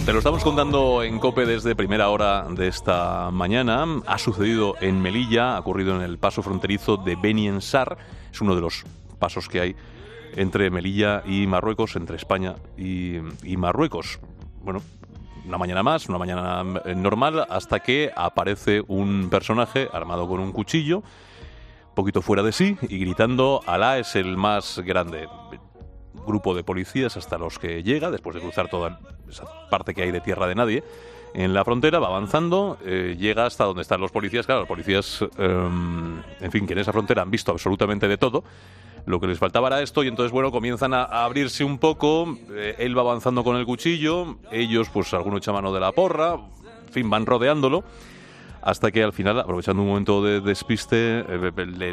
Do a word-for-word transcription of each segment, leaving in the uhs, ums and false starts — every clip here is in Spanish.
Te lo estamos contando en COPE desde primera hora de esta mañana. Ha sucedido en Melilla, ha ocurrido en el paso fronterizo de Beni Ensar. Es uno de los pasos que hay entre Melilla y Marruecos, entre España y, y Marruecos. Bueno, una mañana más, una mañana normal, hasta que aparece un personaje armado con un cuchillo, un poquito fuera de sí, y gritando: Alá es el más grande. Grupo de policías hasta los que llega, después de cruzar toda esa parte que hay de tierra de nadie en la frontera, va avanzando, eh, llega hasta donde están los policías. Claro, los policías, eh, en fin, que en esa frontera han visto absolutamente de todo. Lo que les faltaba era esto, y entonces, bueno, comienzan a, a abrirse un poco. Eh, él va avanzando con el cuchillo, ellos, pues, alguno echa mano de la porra, en fin, van rodeándolo, hasta que al final, aprovechando un momento de despiste, eh, le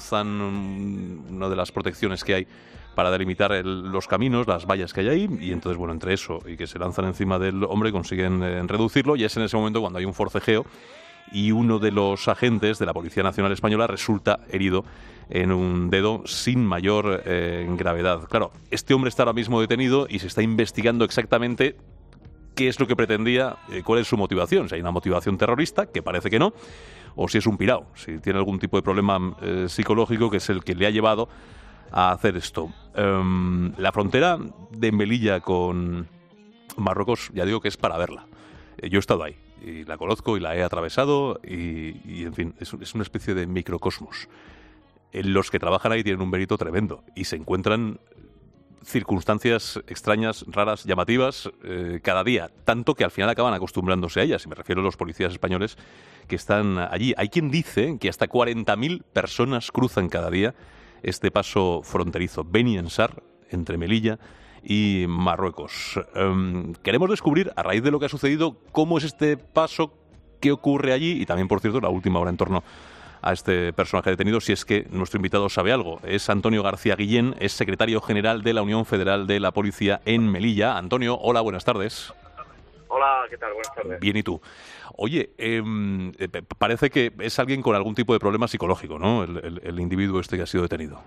lanzan una de las protecciones que hay para delimitar el, los caminos, las vallas que hay ahí, y entonces, bueno, entre eso y que se lanzan encima del hombre, consiguen eh, reducirlo, y es en ese momento cuando hay un forcejeo y uno de los agentes de la Policía Nacional Española resulta herido en un dedo sin mayor eh, gravedad. Claro, este hombre está ahora mismo detenido y se está investigando exactamente qué es lo que pretendía, eh, cuál es su motivación, si hay una motivación terrorista, que parece que no, o si es un pirao, si tiene algún tipo de problema eh, psicológico que es el que le ha llevado a hacer esto. Um, la frontera de Melilla con Marruecos, ya digo que es para verla. Eh, yo he estado ahí y la conozco y la he atravesado y, y en fin, es, es una especie de microcosmos. Eh, los que trabajan ahí tienen un mérito tremendo y se encuentran circunstancias extrañas, raras, llamativas eh, cada día, tanto que al final acaban acostumbrándose a ellas, y me refiero a los policías españoles que están allí. Hay quien dice que hasta cuarenta mil personas cruzan cada día este paso fronterizo, Beni Ensar, entre Melilla y Marruecos. Um, queremos descubrir, a raíz de lo que ha sucedido, cómo es este paso, qué ocurre allí, y también, por cierto, la última hora en torno a este personaje detenido, si es que nuestro invitado sabe algo. Es Antonio García Guillén, es secretario general de la Unión Federal de la Policía en Melilla. Antonio, hola, buenas tardes. Hola, ¿qué tal? Buenas tardes. Bien, ¿y tú? Oye, eh, parece que es alguien con algún tipo de problema psicológico, ¿no? El, el, el individuo este que ha sido detenido.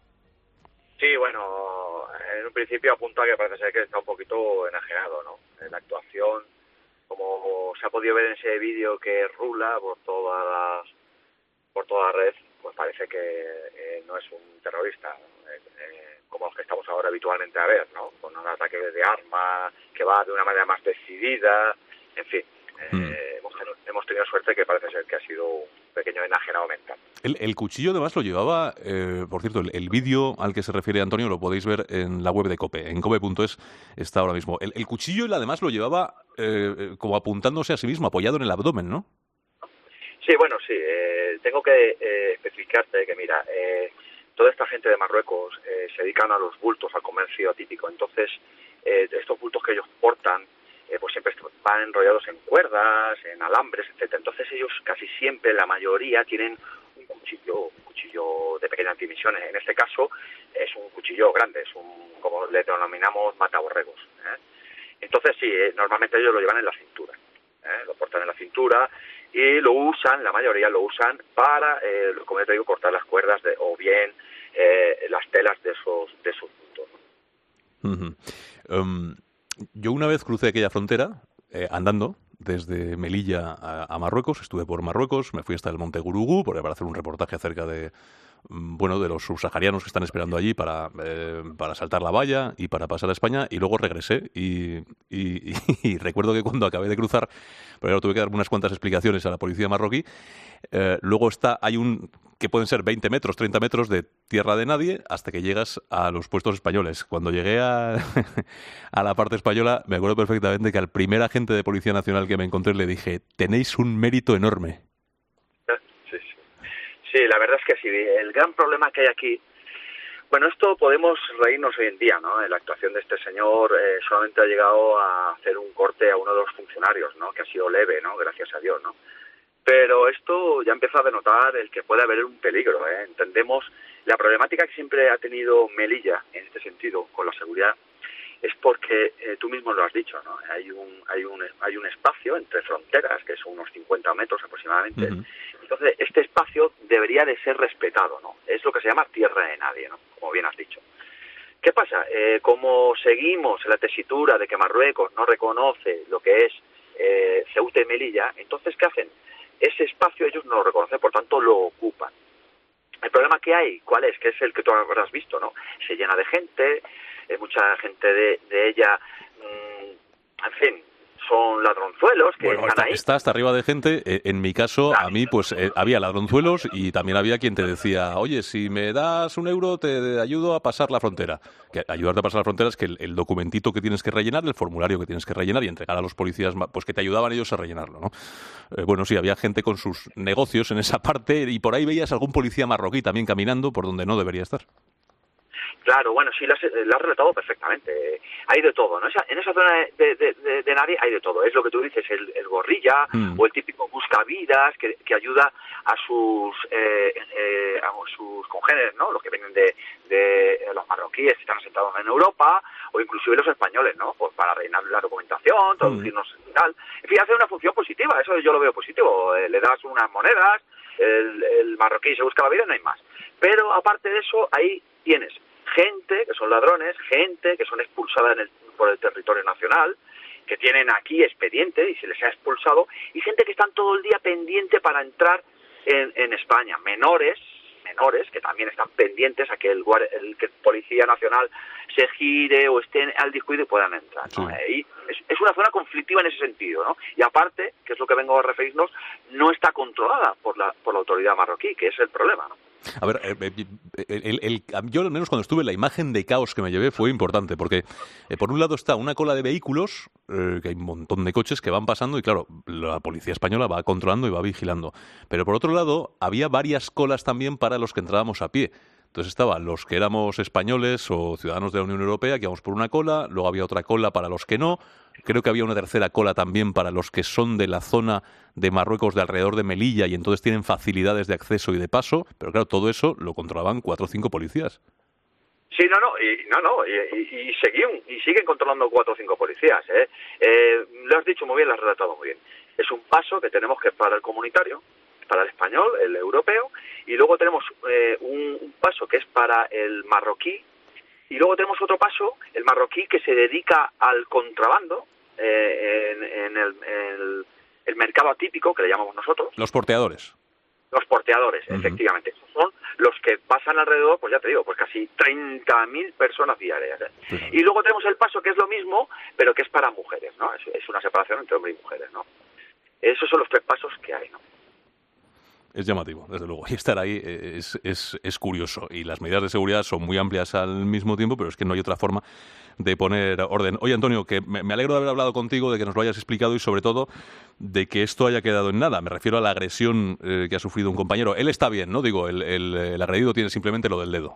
Sí, bueno, en un principio apunta que parece ser que está un poquito enajenado, ¿no? En la actuación, como se ha podido ver en ese vídeo que rula por todas las, por toda la red, pues parece que eh, no es un terrorista, eh, eh, como los que estamos ahora habitualmente a ver, ¿no? Con un ataque de arma que va de una manera más decidida, en fin. Eh, mm. hemos, tenido, hemos tenido suerte que parece ser que ha sido un pequeño enajenado mental. El, el cuchillo además lo llevaba, eh, por cierto, el, el vídeo al que se refiere Antonio lo podéis ver en la web de COPE, en cope punto es está ahora mismo. El, el cuchillo él además lo llevaba eh, como apuntándose a sí mismo, apoyado en el abdomen, ¿no? Sí, bueno, sí. Eh, tengo que eh, especificarte que, mira, eh, toda esta gente de Marruecos eh, se dedican a los bultos, al comercio típico. Entonces, eh, estos bultos que ellos portan, eh, pues siempre van enrollados en cuerdas, en alambres, etcétera. Entonces ellos casi siempre, la mayoría, tienen un cuchillo, un cuchillo de pequeñas dimensiones. En este caso es un cuchillo grande, es un, como le denominamos, mataborregos, ¿eh? Entonces sí, eh, normalmente ellos lo llevan en la cintura, ¿eh? Lo portan en la cintura y lo usan, la mayoría lo usan para, eh, como te digo, cortar las cuerdas de, o bien eh, las telas de esos, de esos puntos, ¿no? Uh-huh. Um... Yo una vez crucé aquella frontera eh, andando desde Melilla a, a Marruecos, estuve por Marruecos, me fui hasta el Monte Gurugú para hacer un reportaje acerca de, bueno, de los subsaharianos que están esperando allí para, eh, para saltar la valla y para pasar a España, y luego regresé y, y, y, y recuerdo que cuando acabé de cruzar, pero tuve que dar unas cuantas explicaciones a la policía marroquí. Eh, luego está, hay un que pueden ser veinte metros, treinta metros de tierra de nadie hasta que llegas a los puestos españoles. Cuando llegué a, a la parte española, me acuerdo perfectamente que al primer agente de Policía Nacional que me encontré le dije: tenéis un mérito enorme. Sí, sí. Sí, la verdad es que sí. El gran problema que hay aquí, bueno, esto podemos reírnos hoy en día, ¿no? En la actuación de este señor eh, solamente ha llegado a hacer un corte a uno de los funcionarios, ¿no? Que ha sido leve, ¿no? Gracias a Dios, ¿no? Pero esto ya empieza a denotar el que puede haber un peligro, ¿eh? Entendemos la problemática que siempre ha tenido Melilla en este sentido con la seguridad, es porque eh, tú mismo lo has dicho, ¿no? Hay un hay un hay un espacio entre fronteras que son unos cincuenta metros aproximadamente. Uh-huh. Entonces este espacio debería de ser respetado, ¿no? Es lo que se llama tierra de nadie, ¿no? Como bien has dicho. ¿Qué pasa? Eh, como seguimos en la tesitura de que Marruecos no reconoce lo que es eh, Ceuta y Melilla, entonces ¿qué hacen? Ese espacio ellos no lo reconocen, por tanto lo ocupan. El problema que hay, ¿cuál es? Que es el que tú habrás visto, ¿no? Se llena de gente, eh, mucha gente de, de ella, mmm, en fin, son ladronzuelos que bueno, están está, ahí. Está hasta arriba de gente. Eh, en mi caso, claro, a mí, pues eh, había ladronzuelos y también había quien te decía, oye, si me das un euro, te ayudo a pasar la frontera. Que ayudarte a pasar la frontera es que el, el documentito que tienes que rellenar, el formulario que tienes que rellenar y entregar a los policías, pues que te ayudaban ellos a rellenarlo, ¿no? Eh, bueno, sí, había gente con sus negocios en esa parte y por ahí veías algún policía marroquí también caminando por donde no debería estar. Claro, bueno, sí, lo has, lo has relatado perfectamente. Hay de todo, ¿no? Esa, en esa zona de, de, de, de nadie hay de todo. Es lo que tú dices, el, el gorrilla mm. o el típico buscavidas que, que ayuda a sus eh, eh, a sus congéneres, ¿no? Los que vienen de, de los marroquíes que están asentados en Europa o inclusive los españoles, ¿no? Pues para rellenar la documentación, traducirnos mm. y tal. En fin, hace una función positiva, eso yo lo veo positivo. Eh, le das unas monedas, el, el marroquí se busca la vida y no hay más. Pero aparte de eso, ahí tienes gente que son ladrones, gente que son expulsada en el, por el territorio nacional, que tienen aquí expediente y se les ha expulsado, y gente que están todo el día pendiente para entrar en, en España, menores, menores que también están pendientes a que el, el, que el Policía Nacional se gire o estén al descuido y puedan entrar, ¿no? Sí. Y es, es una zona conflictiva en ese sentido, ¿no? Y aparte, que es lo que vengo a referirnos, no está controlada por la, por la autoridad marroquí, que es el problema, ¿no? A ver, el, el, el, yo al menos cuando estuve, la imagen de caos que me llevé fue importante, porque eh, por un lado está una cola de vehículos, eh, que hay un montón de coches que van pasando y claro, la policía española va controlando y va vigilando. Pero por otro lado, había varias colas también para los que entrábamos a pie. Entonces estaban los que éramos españoles o ciudadanos de la Unión Europea, que íbamos por una cola, luego había otra cola para los que no, creo que había una tercera cola también para los que son de la zona de Marruecos de alrededor de Melilla y entonces tienen facilidades de acceso y de paso, pero claro, todo eso lo controlaban cuatro o cinco policías. Sí, no, no, y, no, no, y, y, y, siguen, y siguen controlando cuatro o cinco policías, ¿eh? Eh, lo has dicho muy bien, lo has relatado muy bien. Es un paso que tenemos que para el comunitario, para el español, el europeo, y luego tenemos eh, un, un paso que es para el marroquí, y luego tenemos otro paso, el marroquí, que se dedica al contrabando eh, en, en, el, en el, el mercado atípico, que le llamamos nosotros. Los porteadores. Los porteadores, uh-huh. Efectivamente. Son los que pasan alrededor, pues ya te digo, pues casi treinta mil personas diarias. ¿eh? Uh-huh. Y luego tenemos el paso que es lo mismo, pero que es para mujeres, ¿no? Es, es una separación entre hombres y mujeres, ¿no? Esos son los tres pasos que hay, ¿no? Es llamativo, desde luego. Y estar ahí es, es, es curioso. Y las medidas de seguridad son muy amplias al mismo tiempo, pero es que no hay otra forma de poner orden. Oye, Antonio, que me, me alegro de haber hablado contigo, de que nos lo hayas explicado y, sobre todo, de que esto haya quedado en nada. Me refiero a la agresión eh, que ha sufrido un compañero. Él está bien, ¿no? Digo, el, el, el agredido tiene simplemente lo del dedo.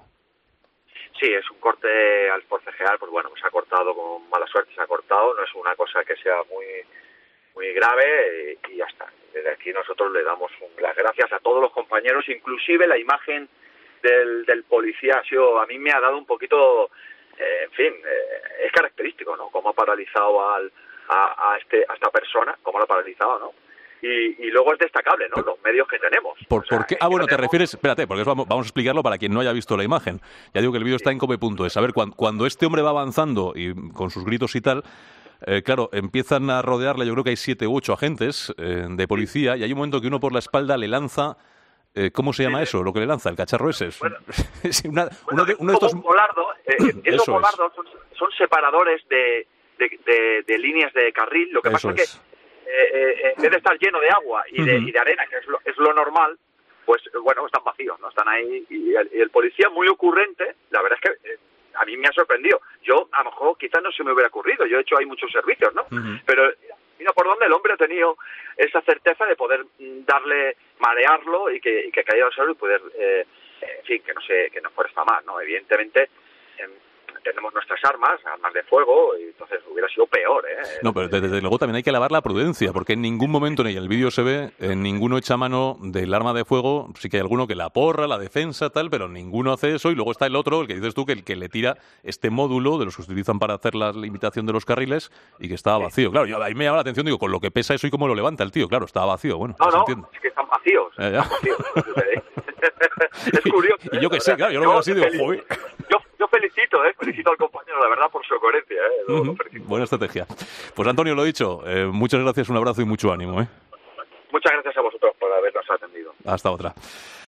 Sí, es un corte al forcejear, pues bueno, se ha cortado con mala suerte, se ha cortado. No es una cosa que sea muy, muy grave y, y ya está. Desde aquí nosotros le damos las gracias a todos los compañeros, inclusive la imagen del, del policía ha sido, a mí me ha dado un poquito, eh, en fin, eh, es característico, ¿no? Cómo ha paralizado al, a, a, este, a esta persona, cómo lo ha paralizado, ¿no? Y, y luego es destacable, ¿no? Los medios que tenemos. ¿Por, o sea, ¿por qué? Ah, bueno, te tenemos... refieres... Espérate, porque vamos, vamos a explicarlo para quien no haya visto la imagen. Ya digo que el vídeo está en cope punto es. A ver, cuando, cuando este hombre va avanzando y con sus gritos y tal... Eh, claro, empiezan a rodearle, yo creo que hay siete u ocho agentes eh, de policía, y hay un momento que uno por la espalda le lanza, eh, ¿cómo se llama sí, eso? Lo que le lanza, el cacharro ese. Bueno, sí, una, bueno, uno de, uno de estos... Volardo, eh, esos volardos son, son separadores de, de, de, de líneas de carril, lo que eso pasa es es. que eh, eh, en vez de estar lleno de agua y de, uh-huh. y de arena, que es lo, es lo normal, pues bueno, están vacíos, no están ahí, y el, y el policía muy ocurrente, la verdad es que... Eh, a mí me ha sorprendido. Yo, a lo mejor, quizás no se me hubiera ocurrido. Yo he hecho ahí muchos servicios, ¿no? Uh-huh. Pero mira por dónde el hombre ha tenido esa certeza de poder darle, marearlo y que, y que cayera al suelo y poder, eh, en fin, que no se, que no fuera esta más, ¿no? Evidentemente, eh, tenemos nuestras armas, armas de fuego, y entonces hubiera sido peor, ¿eh? No, pero desde, desde luego también hay que alabar la prudencia, porque en ningún momento, ni en el vídeo se ve, en ninguno echa mano del arma de fuego. Sí que hay alguno que la porra, la defensa, tal, pero ninguno hace eso. Y luego está el otro, el que dices tú, que el que le tira este módulo de los que se utilizan para hacer la limitación de los carriles y que estaba vacío. Claro, yo, ahí me llama la atención, digo, con lo que pesa eso y cómo lo levanta el tío. Claro, estaba vacío, bueno, no, no, no, entiende. Es que están vacíos. Eh, ya. Están vacíos. Es curioso. Y, y yo ¿eh? que sé, claro, yo lo veo así, digo, joder. Yo, yo felicito felicito, ¿eh? Felicito al compañero, la verdad, por su coherencia, ¿eh? Lo, uh-huh. lo Buena estrategia. Pues Antonio, lo dicho, eh, muchas gracias, un abrazo y mucho ánimo, ¿eh? Muchas gracias a vosotros por habernos atendido. Hasta otra.